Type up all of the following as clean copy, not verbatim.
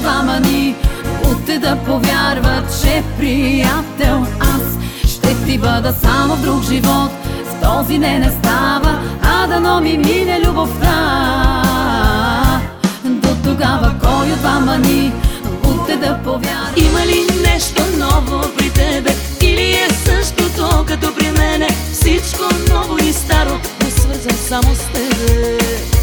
двама ни, утре да повярват, че приятел аз ще ти бъда само в друг живот. В този не става, а дано ми мине любовта. До тогава кой от двама ни, утре да повярва? Има ли нещо ново при тебе, или е същото като при мене? Всичко ново и старо го свързвам само с тебе.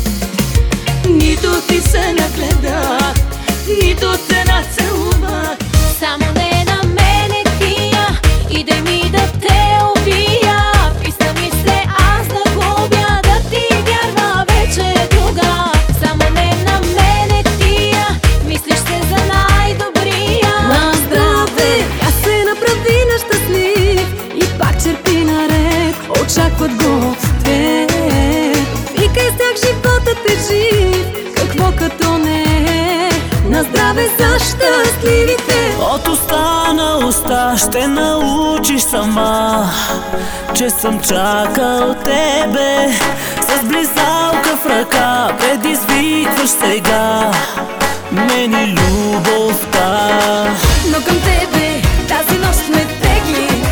Нито ти се нагледа, нито те нацелува. Само не на мене тия, иде ми да те убия. Писна ми се аз да губя, да ти вярва вече друга. Само не на мене тия, мислиш се за най-добрия. На здраве! Тя се направи на щастлив и пак черпи наред, очакват го две. Викай с тях, животът е жив, какво като не. На здраве за щастливите. От уста на уста ще научиш сама, че съм чакал тебе. С близалка в ръка предизвикваш сега мен и любовта. Но към тебе тази нощ ме тегли.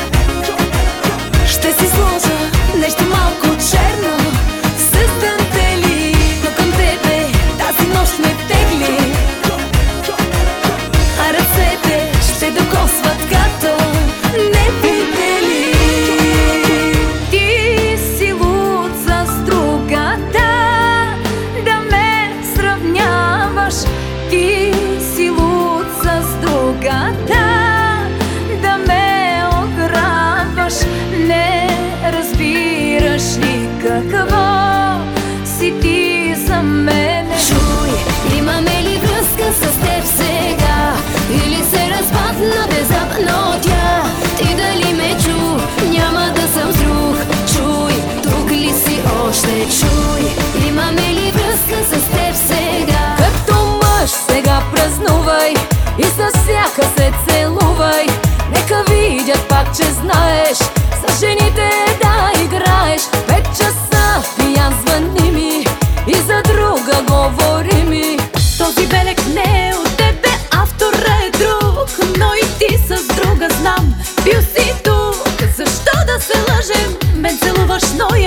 Ще си сложа нещо малко черно с дантели. Но към тебе тази нощ ме тегли, а ръцете ще докосват като невидели. Ти си луд с другата, да ме сравняваш. Ти си луд с другата, да ме ограбваш. Не разбираш ли какво си ти за мене? Чуй, имаме ли връзка с теб сега, или се разпадна внезапно тя? Ти дали ме чу, няма да съм с друг. Чуй, тук ли си още? Чуй, имаме ли връзка с теб сега? Като мъж сега празнувай и с всяка се целувай. Нека видят пак, че знаеш с жените да играеш. 5 часа пиян звъни ми и за друга говори ми. Този белег не е от тебе, автора е друг, но и ти с друга знам. Бил си тук, защо да се лъжем? Мен целуваш, но